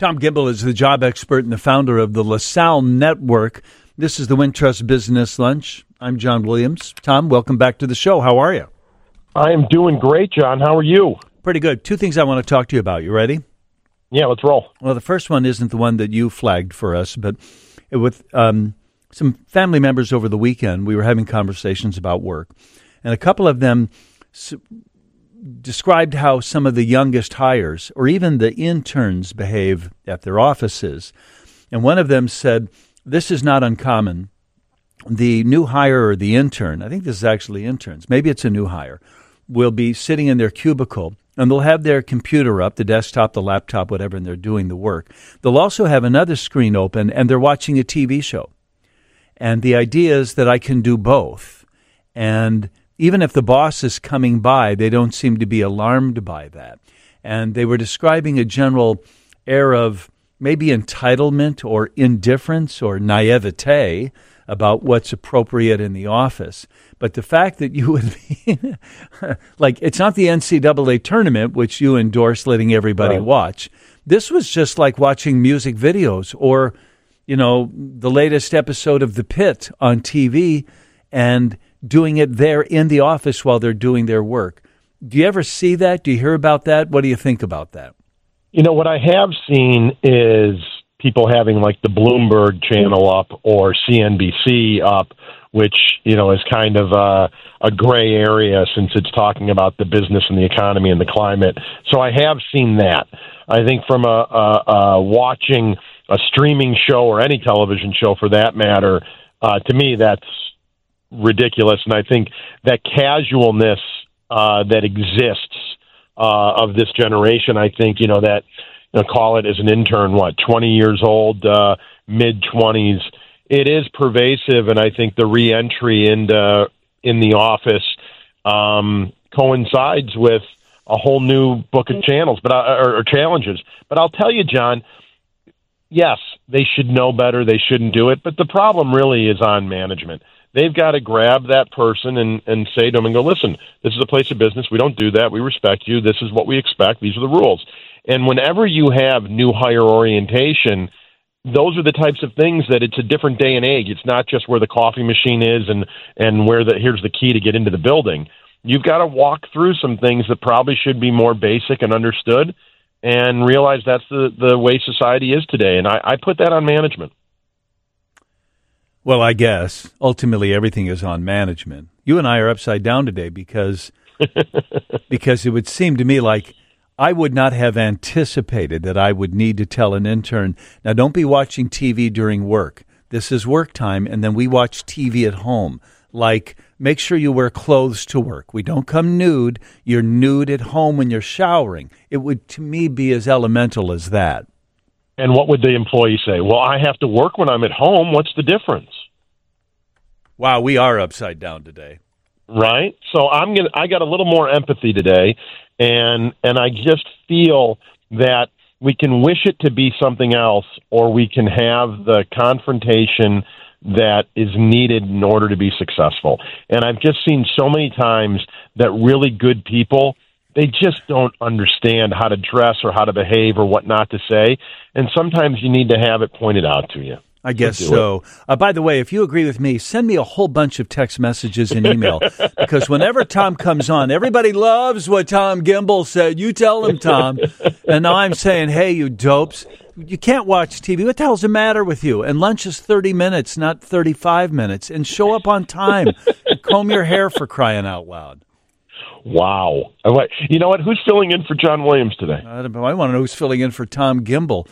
Tom Gimbel is the job expert and the founder of the LaSalle Network. This is the Wintrust Business Lunch. I'm John Williams. Tom, welcome back to the show. How are you? I am doing great, John. How are you? Pretty good. Two things I want to talk to you about. You ready? Yeah, let's roll. Well, the first one isn't the one that you flagged for us, but with some family members over the weekend, we were having conversations about work. And a couple of them described how some of the youngest hires or even the interns behave at their offices. And one of them said, this is not uncommon. The new hire or the intern, I think this is actually interns, maybe it's a new hire, will be sitting in their cubicle and they'll have their computer up, the desktop, the laptop, whatever, and they're doing the work. They'll also have another screen open and they're watching a TV show. And the idea is that I can do both. And even if the boss is coming by, they don't seem to be alarmed by that. And they were describing a general air of maybe entitlement or indifference or naivete about what's appropriate in the office. But the fact that you would be, like, it's not the NCAA tournament, which you endorse letting everybody watch. This was just like watching music videos or, you know, the latest episode of The Pit on TV and doing it there in the office while they're doing their work. Do you ever see that? Do you hear about that? What do you think about that? You know, what I have seen is people having like the Bloomberg channel up or CNBC up, which, you know, is kind of a gray area since it's talking about the business and the economy and the climate. So I have seen that. I think from watching a streaming show or any television show for that matter, to me, that's ridiculous. And I think that casualness that exists of this generation, I think, you know, that, you know, call it as an intern, 20 years old, mid-20s, it is pervasive. And I think the reentry in the office coincides with a whole new book of channels, or challenges. But I'll tell you, John, yes, they should know better. They shouldn't do it. But the problem really is on management. They've got to grab that person and say to them and go, listen, this is a place of business. We don't do that. We respect you. This is what we expect. These are the rules. And whenever you have new hire orientation, those are the types of things that it's a different day and age. It's not just where the coffee machine is and where here's the key to get into the building. You've got to walk through some things that probably should be more basic and understood and realize that's the way society is today. And I put that on management. Well, I guess ultimately everything is on management. You and I are upside down today because it would seem to me like I would not have anticipated that I would need to tell an intern, now don't be watching TV during work. This is work time, and then we watch TV at home. Like, make sure you wear clothes to work. We don't come nude. You're nude at home when you're showering. It would, to me, be as elemental as that. And what would the employee say? Well, I have to work when I'm at home. What's the difference? Wow, we are upside down today. Right? So I got a little more empathy today, and I just feel that we can wish it to be something else, or we can have the confrontation that is needed in order to be successful. And I've just seen so many times that really good people, they just don't understand how to dress or how to behave or what not to say. And sometimes you need to have it pointed out to you. I guess so. By the way, if you agree with me, send me a whole bunch of text messages and email because whenever Tom comes on, everybody loves what Tom Gimbel said. You tell him, Tom. And now I'm saying, hey, you dopes, you can't watch TV. What the hell's the matter with you? And lunch is 30 minutes, not 35 minutes. And show up on time. Comb your hair, for crying out loud. Wow. You know what? Who's filling in for John Williams today? I want to know who's filling in for Tom Gimbel.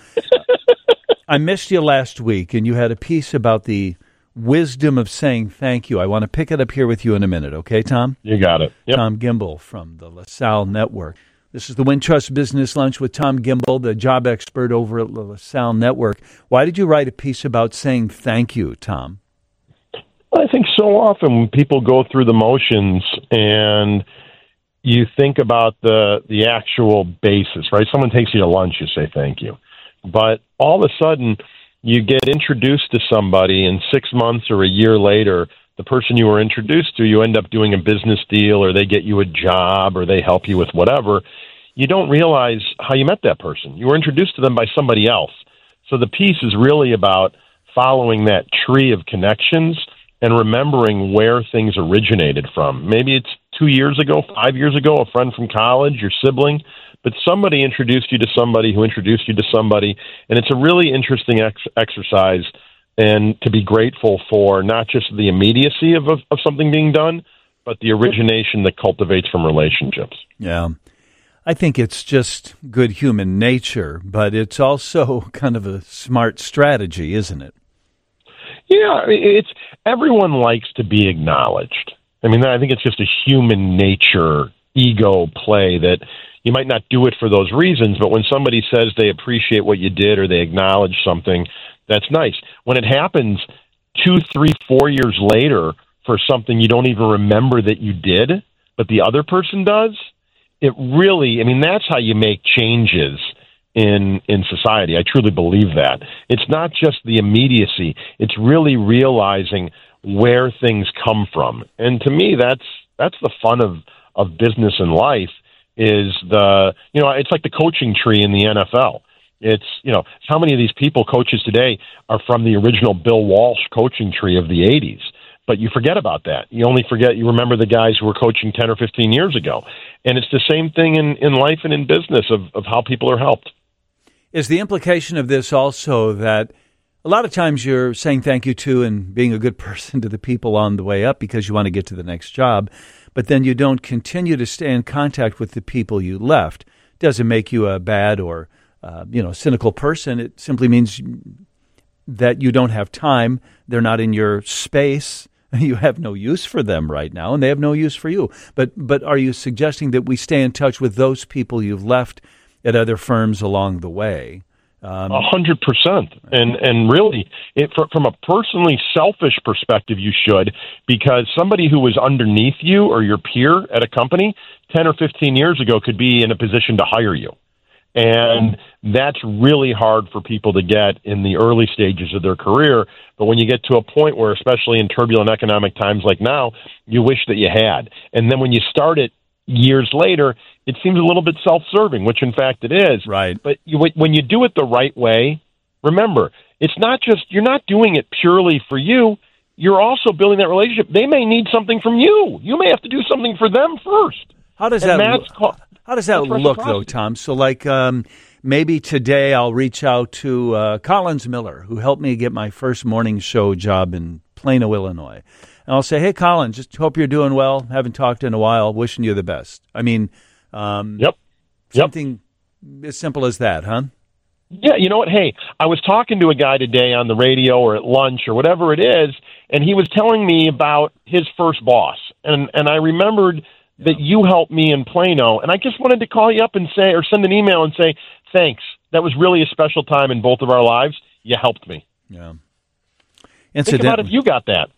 I missed you last week, and you had a piece about the wisdom of saying thank you. I want to pick it up here with you in a minute, okay, Tom? You got it. Yep. Tom Gimbel from the LaSalle Network. This is the Wintrust Business Lunch with Tom Gimbel, the job expert over at the LaSalle Network. Why did you write a piece about saying thank you, Tom? I think so often when people go through the motions and you think about the actual basis, right? Someone takes you to lunch, you say thank you. But all of a sudden, you get introduced to somebody, and 6 months or a year later, the person you were introduced to, you end up doing a business deal, or they get you a job, or they help you with whatever. you don't realize how you met that person. You were introduced to them by somebody else. So the piece is really about following that tree of connections and remembering where things originated from. Maybe it's 2 years ago, 5 years ago, a friend from college, your sibling, but somebody introduced you to somebody who introduced you to somebody, and it's a really interesting exercise, and to be grateful for not just the immediacy of something being done, but the origination that cultivates from relationships. Yeah. I think it's just good human nature, but it's also kind of a smart strategy, isn't it? Yeah, everyone likes to be acknowledged. I mean, I think it's just a human nature ego play that you might not do it for those reasons, but when somebody says they appreciate what you did or they acknowledge something, that's nice. When it happens 2, 3, 4 years later for something you don't even remember that you did, but the other person does, it really, I mean, that's how you make changes in society. I truly believe that. It's not just the immediacy. It's really realizing where things come from. And to me, that's the fun of business and life is it's like the coaching tree in the NFL. It's, how many of these coaches today are from the original Bill Walsh coaching tree of the 80s? But you forget about that. You remember the guys who were coaching 10 or 15 years ago. And it's the same thing in life and in business of how people are helped. Is the implication of this also that a lot of times you're saying thank you to and being a good person to the people on the way up because you want to get to the next job, but then you don't continue to stay in contact with the people you left? Doesn't make you a bad or cynical person. It simply means that you don't have time. They're not in your space. You have no use for them right now, and they have no use for you. But are you suggesting that we stay in touch with those people you've left at other firms along the way? 100%. And really, from a personally selfish perspective, you should, because somebody who was underneath you or your peer at a company 10 or 15 years ago could be in a position to hire you. And that's really hard for people to get in the early stages of their career. But when you get to a point where, especially in turbulent economic times like now, you wish that you had. And then when you start it years later, it seems a little bit self-serving, which in fact it is. Right. But when you do it the right way, remember, it's not just, you're not doing it purely for you. You're also building that relationship. They may need something from you. You may have to do something for them first. How does that look, though, Tom? So, maybe today I'll reach out to Collins Miller, who helped me get my first morning show job in Plano, Illinois. And I'll say, hey, Collins, just hope you're doing well. Haven't talked in a while. Wishing you the best. I mean, something as simple as that, huh? Yeah, you know what? Hey, I was talking to a guy today on the radio or at lunch or whatever it is, and he was telling me about his first boss. And I remembered that you helped me in Plano, and I just wanted to call you up and say, or send an email and say, thanks. That was really a special time in both of our lives. You helped me. Yeah. Think about if you got that.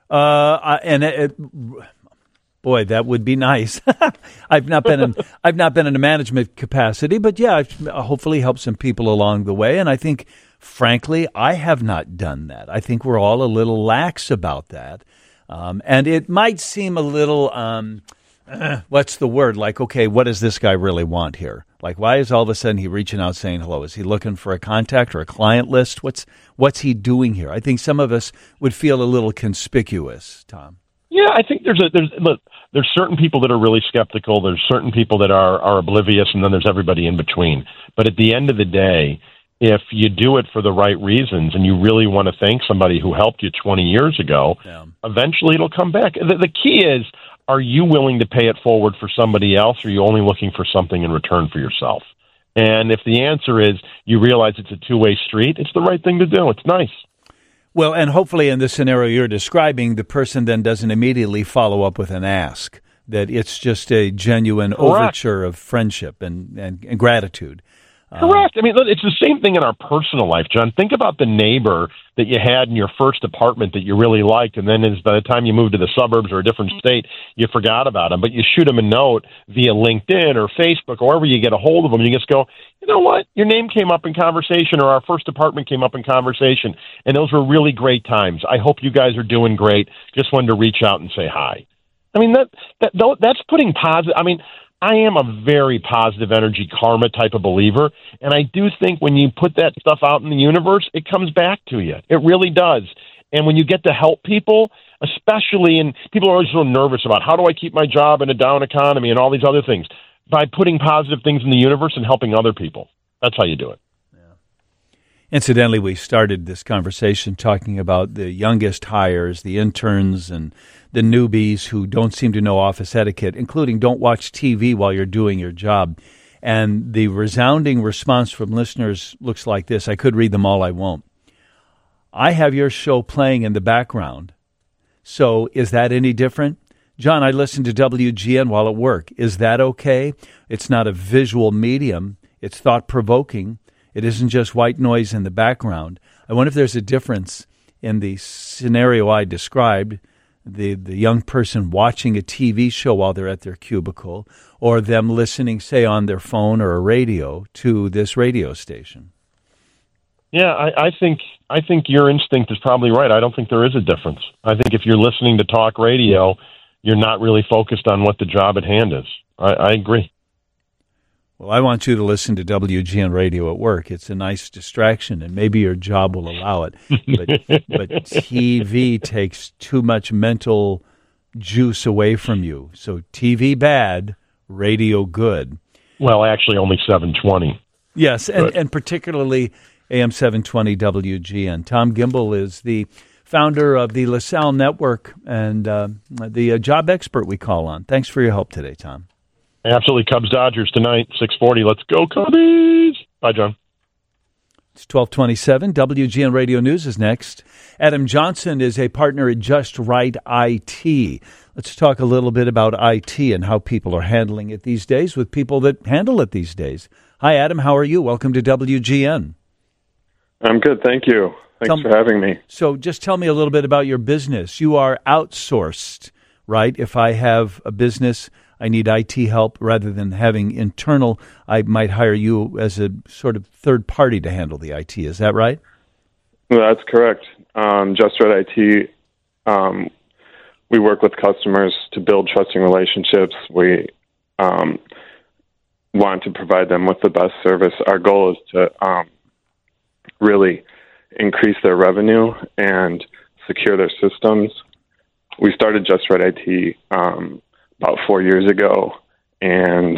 Boy, that would be nice. I've not been in a management capacity, but yeah, I've hopefully helped some people along the way. And I think, frankly, I have not done that. I think we're all a little lax about that, and it might seem a little. What's the word? Like, okay, what does this guy really want here? Like, why is all of a sudden he reaching out saying hello? Is he looking for a contact or a client list? What's he doing here? I think some of us would feel a little conspicuous, Tom. Yeah, I think there's certain people that are really skeptical. There's certain people that are oblivious, and then there's everybody in between. But at the end of the day, if you do it for the right reasons and you really want to thank somebody who helped you 20 years ago, eventually it'll come back. The key is, are you willing to pay it forward for somebody else, or are you only looking for something in return for yourself? And if the answer is you realize it's a two-way street, it's the right thing to do. It's nice. Well, and hopefully in the scenario you're describing, the person then doesn't immediately follow up with an ask, that it's just a genuine overture of friendship and gratitude. Correct. I mean, look, it's the same thing in our personal life, John. Think about the neighbor that you had in your first apartment that you really liked, and then by the time you moved to the suburbs or a different state, you forgot about him. But you shoot him a note via LinkedIn or Facebook or wherever you get a hold of them, and you just go, you know what? Your name came up in conversation, or our first apartment came up in conversation, and those were really great times. I hope you guys are doing great. Just wanted to reach out and say hi. I mean, that's putting positive. I mean, I am a very positive energy karma type of believer, and I do think when you put that stuff out in the universe, it comes back to you. It really does. And when you get to help people, especially, and people are always so nervous about how do I keep my job in a down economy and all these other things, by putting positive things in the universe and helping other people. That's how you do it. Incidentally, we started this conversation talking about the youngest hires, the interns, and the newbies who don't seem to know office etiquette, including don't watch TV while you're doing your job. And the resounding response from listeners looks like this. I could read them all, I won't. I have your show playing in the background. So is that any different? John, I listen to WGN while at work. Is that okay? It's not a visual medium. It's thought-provoking. It isn't just white noise in the background. I wonder if there's a difference in the scenario I described, the young person watching a TV show while they're at their cubicle, or them listening, say, on their phone or a radio to this radio station. Yeah, I think your instinct is probably right. I don't think there is a difference. I think if you're listening to talk radio, you're not really focused on what the job at hand is. I agree. Well, I want you to listen to WGN radio at work. It's a nice distraction, and maybe your job will allow it. But TV takes too much mental juice away from you. So TV bad, radio good. Well, actually, only 720. Yes, and particularly AM 720 WGN. Tom Gimbel is the founder of the LaSalle Network and the job expert we call on. Thanks for your help today, Tom. Absolutely. Cubs-Dodgers tonight, 6:40. Let's go, Cubbies! Bye, John. It's 1227. WGN Radio News is next. Adam Johnson is a partner at Just Right IT. Let's talk a little bit about IT and how people are handling it these days with people that handle it these days. Hi, Adam. How are you? Welcome to WGN. I'm good. Thank you. Thanks for having me. So just tell me a little bit about your business. You are outsourced, right? If I have a business, I need IT help rather than having internal, I might hire you as a sort of third party to handle the IT. Is that right? That's correct. Just Right IT, we work with customers to build trusting relationships. We want to provide them with the best service. Our goal is to really increase their revenue and secure their systems. We started Just Right IT about 4 years ago, and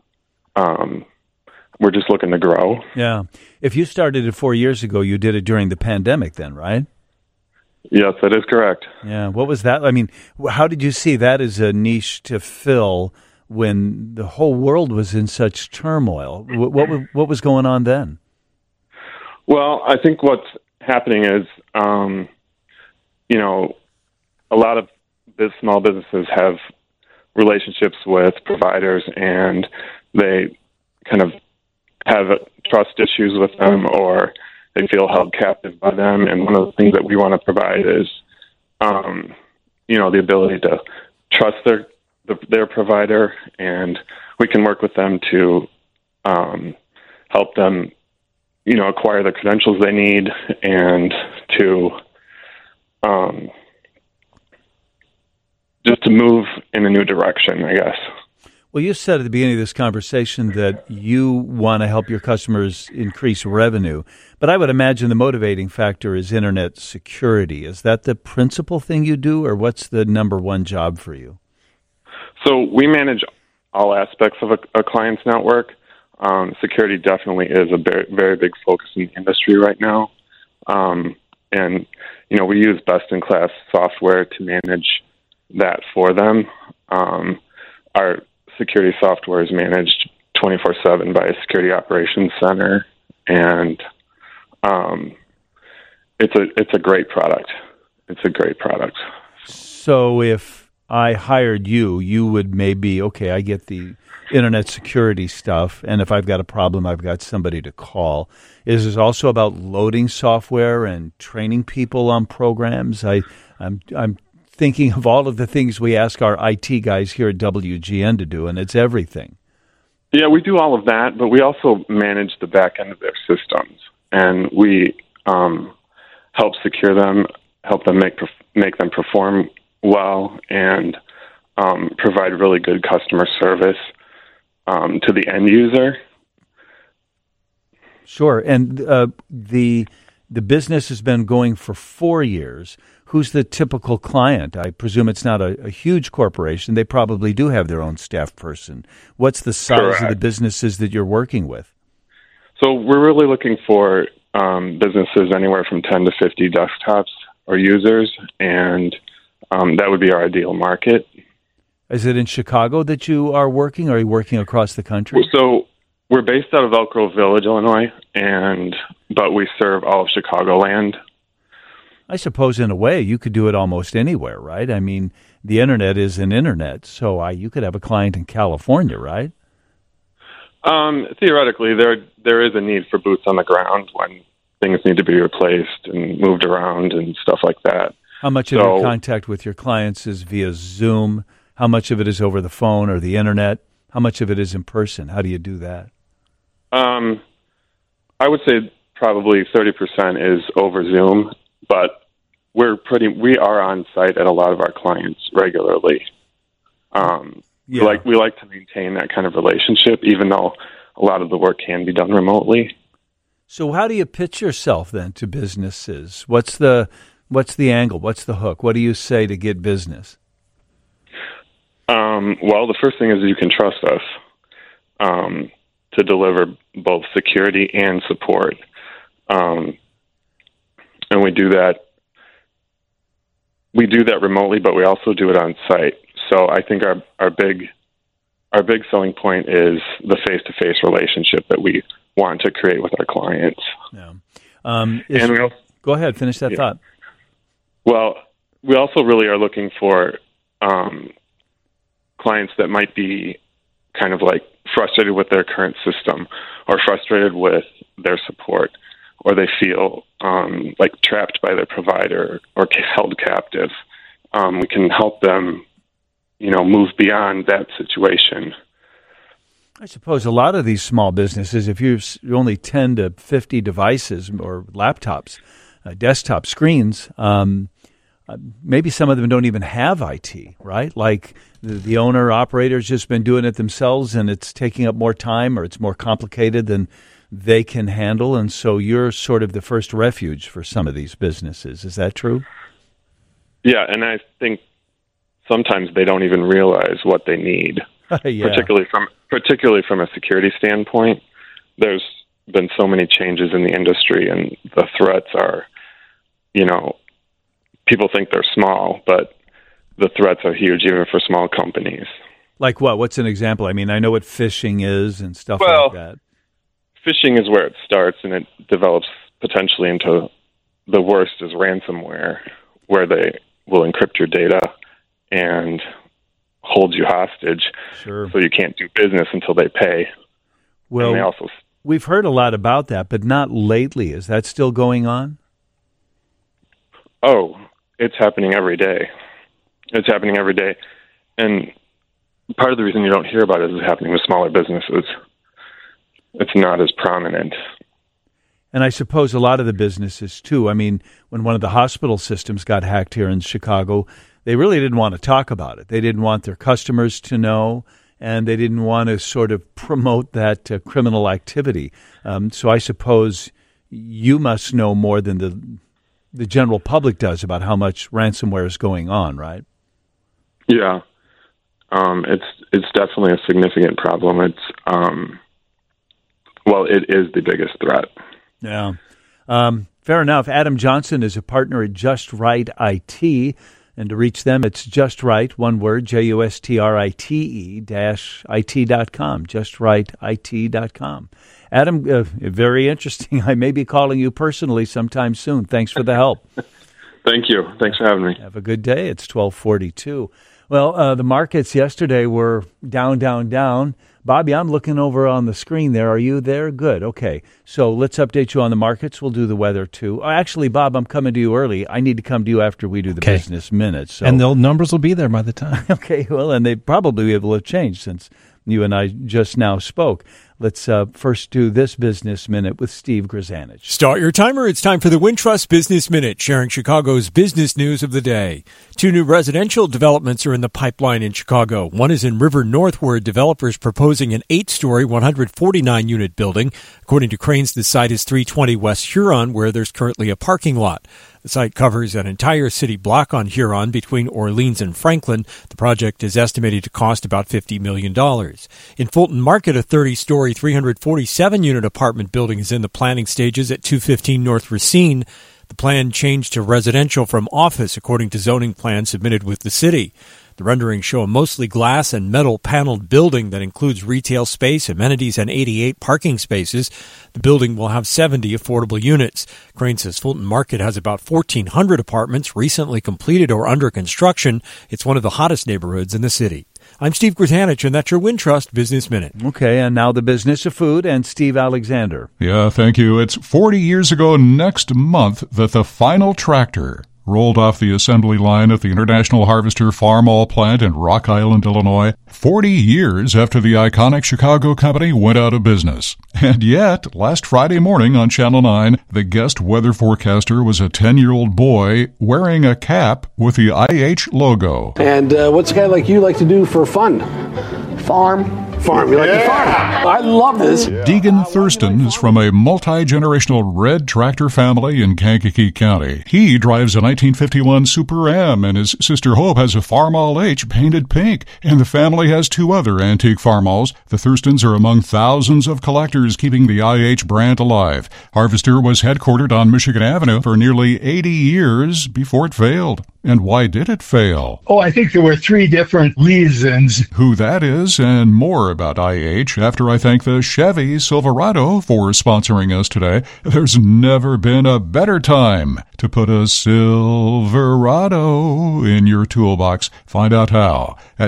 we're just looking to grow. Yeah. If you started it 4 years ago, you did it during the pandemic then, right? Yes, that is correct. Yeah. What was that? I mean, how did you see that as a niche to fill when the whole world was in such turmoil? What was going on then? Well, I think what's happening is, a lot of small businesses have relationships with providers, and they kind of have trust issues with them, or they feel held captive by them. And one of the things that we want to provide is, the ability to trust their provider, and we can work with them to help them, acquire the credentials they need, and to just to move in a new direction, I guess. Well, you said at the beginning of this conversation that you want to help your customers increase revenue, but I would imagine the motivating factor is internet security. Is that the principal thing you do, or what's the number one job for you? So we manage all aspects of a client's network. Security definitely is a very, very big focus in the industry right now. And we use best-in-class software to manage that for them. Our security software is managed 24/7 by a security operations center, and it's a great product. It's a great product. So if I hired you, you would maybe, okay, I get the internet security stuff, and if I've got a problem, I've got somebody to call. Is it also about loading software and training people on programs? I'm thinking of all of the things we ask our IT guys here at WGN to do, and it's everything. Yeah, we do all of that, but we also manage the back end of their systems, and we help secure them, help them make them perform well, and provide really good customer service. to the end user. Sure. And the business has been going for 4 years. Who's the typical client? I presume it's not a huge corporation. They probably do have their own staff person. What's the size Correct. of the businesses that you're working with? So we're really looking for businesses anywhere from 10 to 50 desktops or users, and that would be our ideal market. Is it in Chicago that you are working, or are you working across the country? So we're based out of Elk Grove Village, Illinois, but we serve all of Chicagoland. I suppose in a way you could do it almost anywhere, right? I mean, the internet is an internet, so you could have a client in California, right? Theoretically, there is a need for boots on the ground when things need to be replaced and moved around and stuff like that. How much of your contact with your clients is via Zoom? How much of it is over the phone or the internet? How much of it is in person? How do you do that? I would say probably 30% is over Zoom, but we are on site at a lot of our clients regularly. We like to maintain that kind of relationship, even though a lot of the work can be done remotely. So how do you pitch yourself then to businesses? What's the angle? What's the hook? What do you say to get business? Well, the first thing is you can trust us to deliver both security and support. And we do that remotely, but we also do it on site. So I think our big selling point is the face-to-face relationship that we want to create with our clients. Yeah. Go ahead, finish that thought. Well, we also really are looking for clients that might be kind of like frustrated with their current system, or frustrated with their support, or they feel like trapped by their provider or held captive. We can help them, move beyond that situation. I suppose a lot of these small businesses, if you're only 10 to 50 devices or laptops, desktop screens, maybe some of them don't even have IT, right? Like the owner operator's just been doing it themselves, and it's taking up more time, or it's more complicated than they can handle, and so you're sort of the first refuge for some of these businesses. Is that true? Yeah, and I think sometimes they don't even realize what they need, particularly from a security standpoint. There's been so many changes in the industry, and the threats are, people think they're small, but the threats are huge even for small companies. Like what? What's an example? I mean, I know what phishing is and stuff like that. Phishing is where it starts, and it develops potentially into the worst is ransomware, where they will encrypt your data and hold you hostage, so you can't do business until they pay. Well, we've heard a lot about that, but not lately. Is that still going on? Oh, it's happening every day. It's happening every day. And part of the reason you don't hear about it is it's happening with smaller businesses. It's not as prominent. And I suppose a lot of the businesses, too. I mean, when one of the hospital systems got hacked here in Chicago, they really didn't want to talk about it. They didn't want their customers to know, and they didn't want to sort of promote that criminal activity. So I suppose you must know more than the general public does about how much ransomware is going on, right? Yeah. It's definitely a significant problem. It is the biggest threat. Yeah. Fair enough. Adam Johnson is a partner at Just Right IT. And to reach them, it's Just Right, one word, JUSTRITE-IT.com, JustRightIT.com. Adam, very interesting. I may be calling you personally sometime soon. Thanks for the help. Thank you. Thanks for having me. Have a good day. It's 12:42. Well, the markets yesterday were down. Bobby, I'm looking over on the screen there. Are you there? Good. Okay. So let's update you on the markets. We'll do the weather, too. Actually, Bob, I'm coming to you early. I need to come to you after we do the business minutes. So. And the numbers will be there by the time. Okay. Well, and they probably will have changed since You and I just now spoke. Let's first do this Business Minute with Steve Grzanich. Start your timer. It's time for the Wintrust Business Minute, sharing Chicago's business news of the day. 2 new residential developments are in the pipeline in Chicago. One is in River North, where a developer is proposing an 8-story, 149-unit building. According to Cranes, the site is 320 West Huron, where there's currently a parking lot. The site covers an entire city block on Huron between Orleans and Franklin. The project is estimated to cost about $50 million. In Fulton Market, a 30-story, 347-unit apartment building is in the planning stages at 215 North Racine. The plan changed to residential from office, according to zoning plans submitted with the city. The renderings show a mostly glass and metal paneled building that includes retail space, amenities, and 88 parking spaces. The building will have 70 affordable units. Crane says Fulton Market has about 1,400 apartments recently completed or under construction. It's one of the hottest neighborhoods in the city. I'm Steve Grzanich, and that's your Wintrust Business Minute. Okay, and now the business of food and Steve Alexander. Yeah, thank you. It's 40 years ago next month that the final tractor rolled off the assembly line at the International Harvester Farmall plant in Rock Island, Illinois, 40 years after the iconic Chicago company went out of business. And yet, last Friday morning on Channel 9, the guest weather forecaster was a 10-year-old boy wearing a cap with the IH logo. And what's a guy like you like to do for fun? Farm. You like to farm. I love this. Deegan Thurston is from a multi-generational red tractor family in Kankakee County. He drives a 1951 Super M, and his sister Hope has a Farmall H painted pink, and the family has 2 other antique Farmalls. The Thurstons are among thousands of collectors keeping the IH brand alive. Harvester was headquartered on Michigan Avenue for nearly 80 years before it failed. And why did it fail? Oh, I think there were 3 different reasons. Who that is and more about IH after I thank the Chevy Silverado for sponsoring us today. There's never been a better time to put a Silverado in your toolbox. Find out how at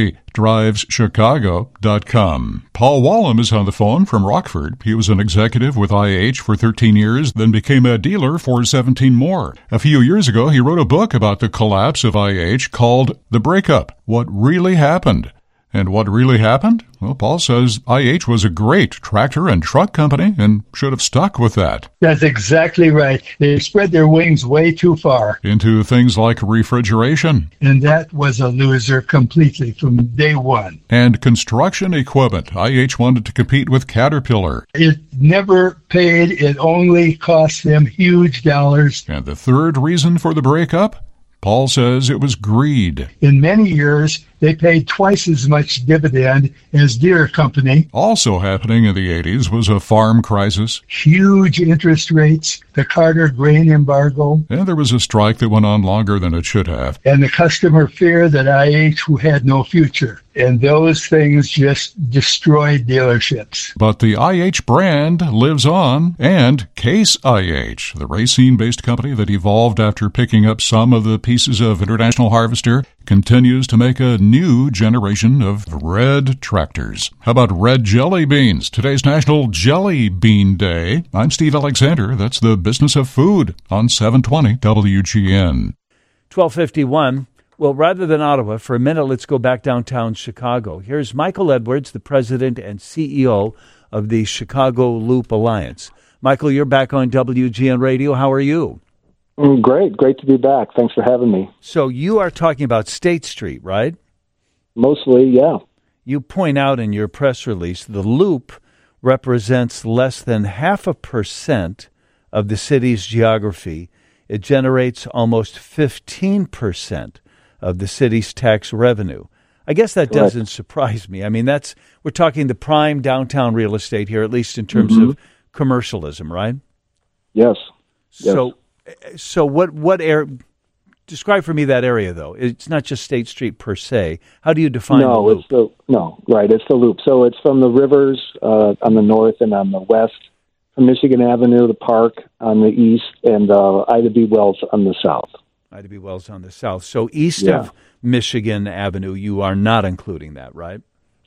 ChevyDrivesChicago.com. Paul Wallem is on the phone from Rockford. He was an executive with IH for 13 years, then became a dealer for 17 more. A few years ago, he wrote a book about the collapse of IH called The Breakup: What Really Happened. And what really happened? Well, Paul says IH was a great tractor and truck company and should have stuck with that. That's exactly right. They spread their wings way too far. Into things like refrigeration. And that was a loser completely from day one. And construction equipment. IH wanted to compete with Caterpillar. It never paid. It only cost them huge dollars. And the third reason for the breakup? Paul says it was greed. In many years, they paid twice as much dividend as Deere Company. Also happening in the 80s was a farm crisis. Huge interest rates, the Carter grain embargo. And there was a strike that went on longer than it should have. And the customer fear that IH had no future. And those things just destroyed dealerships. But the IH brand lives on, and Case IH, the Racine-based company that evolved after picking up some of the pieces of International Harvester, continues to make a new generation of red tractors. How about red jelly beans? Today's National Jelly Bean Day. I'm Steve Alexander. That's the business of food on 720 WGN. 12:51. Well, rather than Ottawa, for a minute, let's go back downtown Chicago. Here's Michael Edwards, the president and CEO of the Chicago Loop Alliance. Michael, you're back on WGN Radio. How are you? Great to be back. Thanks for having me. So you are talking about State Street, right? Mostly, yeah. You point out in your press release the Loop represents less than 0.5% of the city's geography. It generates almost 15% of the city's tax revenue. I guess that doesn't surprise me. I mean, we're talking the prime downtown real estate here, at least in terms of commercialism, right? Yes. So what area? Describe for me that area, though. It's not just State Street per se. How do you define the Loop? It's the Loop. So it's from the rivers on the north and on the west, from Michigan Avenue, the park on the east, and Ida B. Wells on the south. Ida B. Wells on the south. So east of Michigan Avenue, you are not including that, right?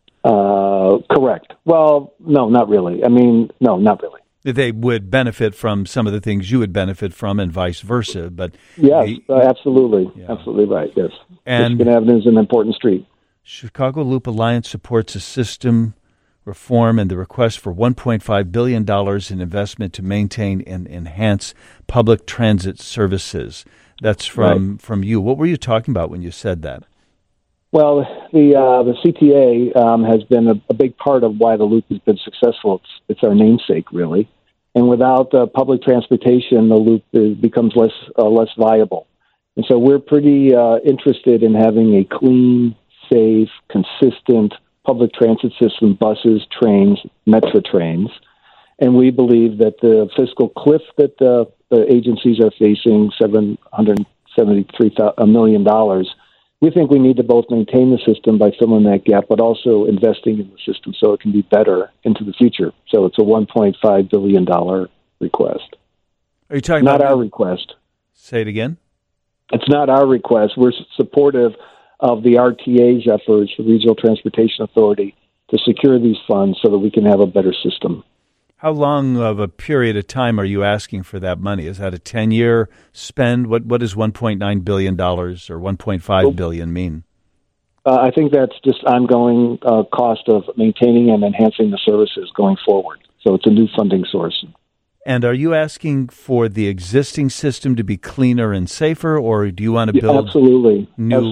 Correct. Well, no, not really. I mean, no, not really. They would benefit from some of the things you would benefit from and vice versa. But yes, absolutely. Yeah. Absolutely right, yes. And Michigan Avenue is an important street. Chicago Loop Alliance supports a system reform and the request for $1.5 billion in investment to maintain and enhance public transit services. That's from you. What were you talking about when you said that? Well, the CTA has been a big part of why the Loop has been successful. It's our namesake, really. And without public transportation, the Loop becomes less viable. And so we're pretty interested in having a clean, safe, consistent public transit system, buses, trains, metro trains. And we believe that the fiscal cliff that the agencies are facing, $773 million, we think we need to both maintain the system by filling that gap, but also investing in the system so it can be better into the future. So it's a $1.5 billion request. Are you talking not about our request? Say it again. It's not our request. We're supportive of the RTA's efforts, the Regional Transportation Authority, to secure these funds so that we can have a better system. How long of a period of time are you asking for that money? Is that a 10-year spend? What does $1.9 billion or $1.5 billion mean? I think that's just ongoing cost of maintaining and enhancing the services going forward. So it's a new funding source. And are you asking for the existing system to be cleaner and safer, or do you want to build Absolutely.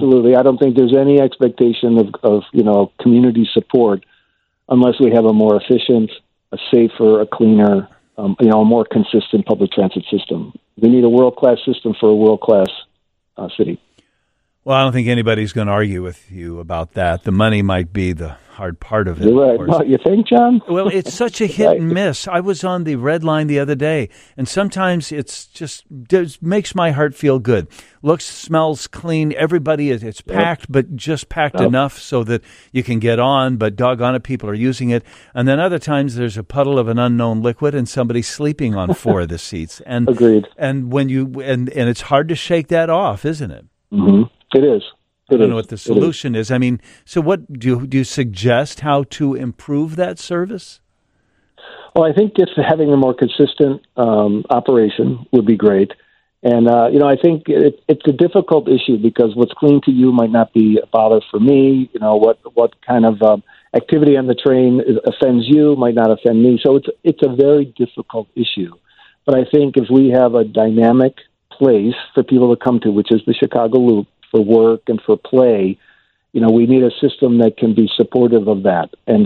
I don't think there's any expectation of community support unless we have a more efficient, a safer, a cleaner, a more consistent public transit system. We need a world-class system for a world-class city. Well, I don't think anybody's going to argue with you about that. The money might be the hard part of it. You're right. No, you think, John? Well, it's such a hit and miss. I was on the Red Line the other day, and sometimes it makes my heart feel good. Looks, smells clean. Everybody, it's packed, but just packed enough so that you can get on, but doggone it, people are using it. And then other times there's a puddle of an unknown liquid and somebody's sleeping on 4 of the seats. And, Agreed. And when and it's hard to shake that off, isn't it? Mm-hmm. It is. I don't know what the solution is. I mean, so what do you suggest how to improve that service? Well, I think just having a more consistent operation would be great. And, I think it's a difficult issue because what's clean to you might not be a bother for me. What kind of activity on the train offends you might not offend me. So it's a very difficult issue. But I think if we have a dynamic place for people to come to, which is the Chicago Loop, for work and for play, we need a system that can be supportive of that. And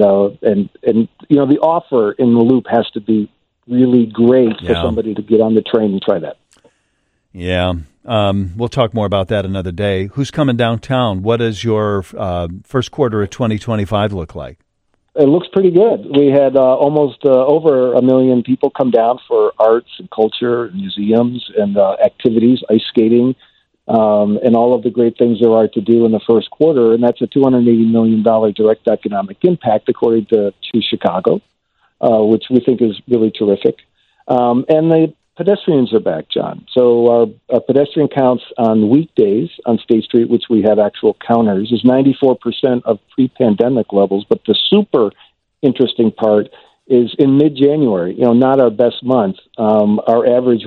the offer in the Loop has to be really great for somebody to get on the train and try that. Yeah. We'll talk more about that another day. Who's coming downtown? What does your first quarter of 2025 look like? It looks pretty good. We had almost over 1 million people come down for arts and culture, museums, and activities, ice skating, and all of the great things there are to do in the first quarter. And that's a $280 million direct economic impact, according to Chicago, which we think is really terrific. And the pedestrians are back, John. So our pedestrian counts on weekdays on State Street, which we have actual counters, is 94% of pre-pandemic levels. But the super interesting part is in mid-January, not our best month, our average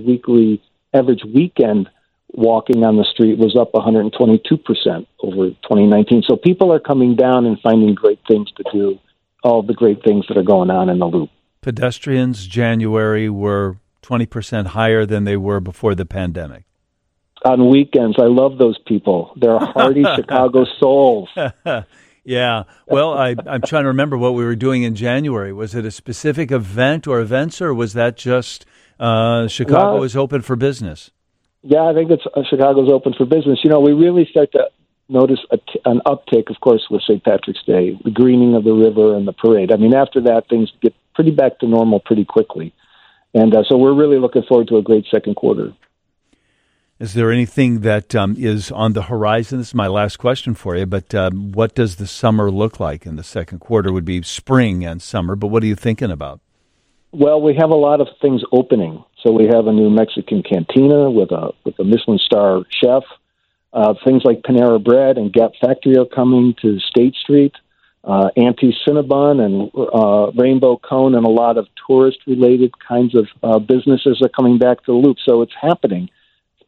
weekend walking on the street was up 122% over 2019. So people are coming down and finding great things to do, all the great things that are going on in the Loop. Pedestrians January were 20% higher than they were before the pandemic. On weekends, I love those people. They're hardy Chicago souls. Yeah. Well, I'm trying to remember what we were doing in January. Was it a specific event or events, or was that just Chicago is open for business? Yeah, I think it's Chicago's open for business. We really start to notice an uptick, of course, with St. Patrick's Day, the greening of the river and the parade. I mean, after that, things get pretty back to normal pretty quickly. And so we're really looking forward to a great second quarter. Is there anything that is on the horizon? This is my last question for you, but what does the summer look like in the second quarter? Would be spring and summer, but what are you thinking about? Well, we have a lot of things opening. So we have a new Mexican cantina with a Michelin star chef. Things like Panera Bread and Gap Factory are coming to State Street. Auntie Cinnabon and Rainbow Cone and a lot of tourist-related kinds of businesses are coming back to the Loop. So it's happening.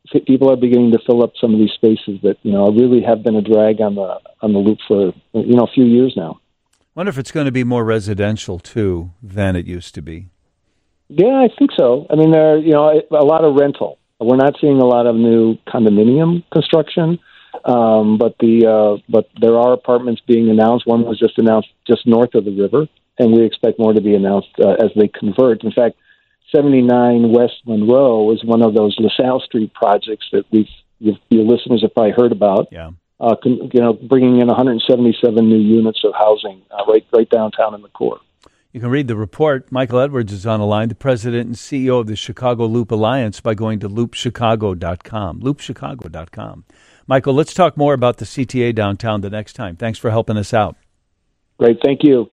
people are beginning to fill up some of these spaces that really have been a drag on the loop for a few years now. Wonder if it's going to be more residential too than it used to be. Yeah, I think so. I mean, there a lot of rental. We're not seeing a lot of new condominium construction, but there are apartments being announced. One was just announced just north of the river, and we expect more to be announced as they convert. In fact, 79 West Monroe is one of those LaSalle Street projects that your listeners have probably heard about. Yeah. Bringing in 177 new units of housing right downtown in the core. You can read the report. Michael Edwards is on the line, the president and CEO of the Chicago Loop Alliance, by going to loopchicago.com. Loopchicago.com. Michael, let's talk more about the CTA downtown the next time. Thanks for helping us out. Great. Thank you.